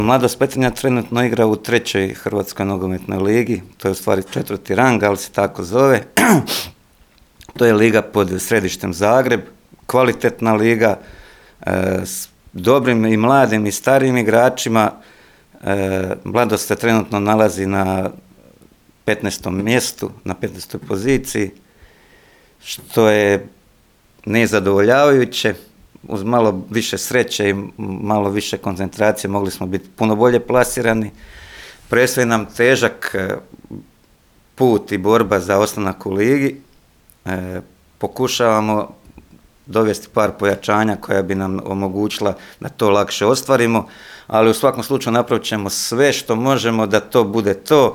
Mladost Petrinja trenutno igra u 3. Hrvatskoj nogometnoj ligi, to je u stvari 4. rang, ali se tako zove. To je liga pod središtem Zagreb, kvalitetna liga s dobrim i mladim i starim igračima. Mladost se trenutno nalazi na 15. mjestu, na 15. poziciji, što je nezadovoljavajuće. Uz malo više sreće i malo više koncentracije mogli smo biti puno bolje plasirani. Predstoji nam težak put i borba za ostanak u ligi. Pokušavamo dovesti par pojačanja koja bi nam omogućila da to lakše ostvarimo, ali u svakom slučaju napravit ćemo sve što možemo da to bude to.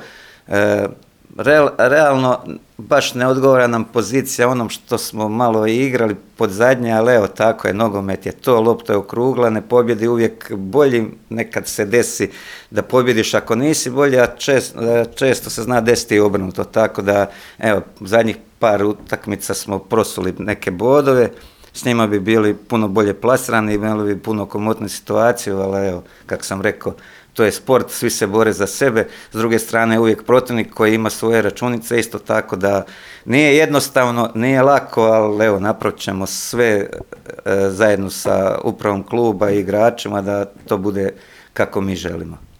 Realno baš ne odgovara nam pozicija onom što smo malo igrali pod zadnje, ali evo tako je, nogomet je to, lopta je okrugla, ne pobjedi uvijek bolji, nekad se desi da pobjediš ako nisi bolji, a često se zna desiti i obrnuto, tako da evo, zadnjih par utakmica smo prosuli neke bodove, s njima bi bili puno bolje plasirani, imali bi puno komotnu situaciju, ali evo, kako sam rekao, to je sport, svi se bore za sebe, s druge strane uvijek protivnik koji ima svoje računice, isto tako da nije jednostavno, nije lako, ali evo, napravit ćemo sve zajedno sa upravom kluba i igračima da to bude kako mi želimo.